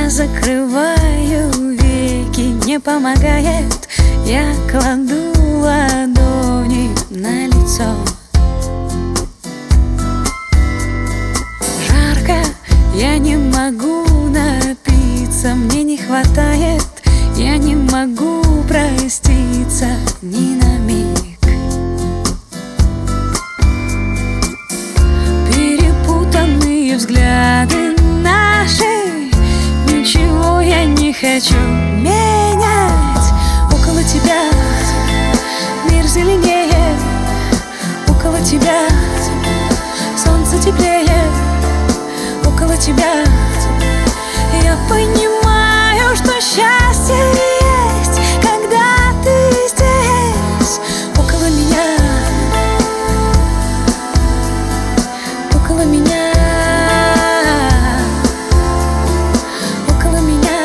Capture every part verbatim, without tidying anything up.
Я закрываю веки, не помогает. Я кладу ладони на лицо. Жарко, я не могу напиться, мне не хватает. Я не могу проститься ни на миг. Перепутанные взгляды наши, ничего я не хочу менять. Около тебя мир зеленее, около тебя солнце теплее, около тебя я понимаю, что счастье есть, когда ты здесь. Около меня, около меня, около меня.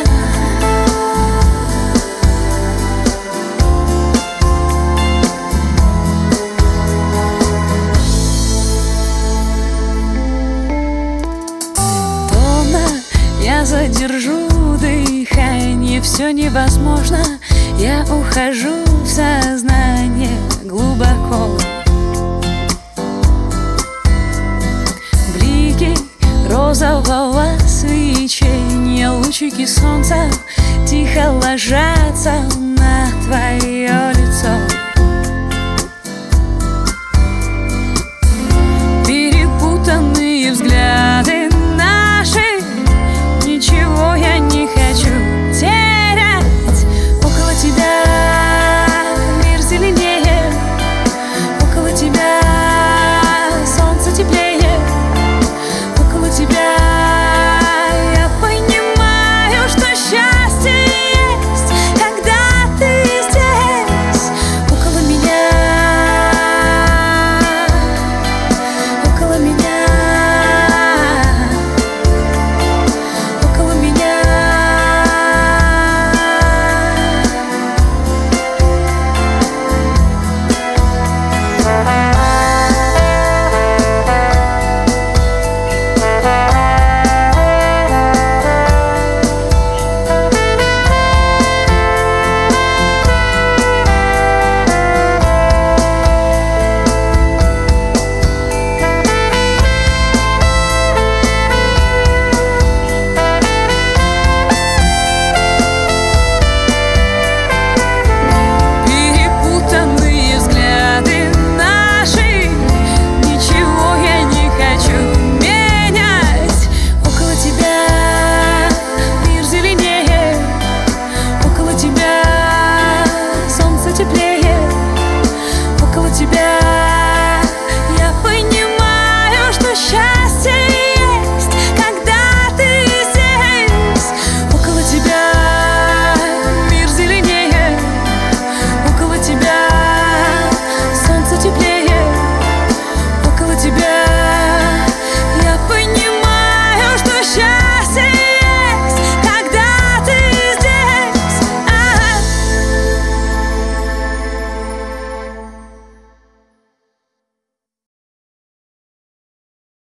Томно я задержу дыхание, все невозможно. Я ухожу в сознание глубоко. Блики розового свечения, лучики солнца тихо ложатся на твое лицо. Перепутанные взгляды наши, ничего я не хочу терять. Около тебя мир зеленее, около тебя солнце теплее, около тебя я понимаю, что счастье есть, когда ты здесь. Около меня, около меня, около меня. Перепутанные взгляды наши, ничего я не хочу менять. Около тебя мир зеленее, около тебя солнце теплее, около тебя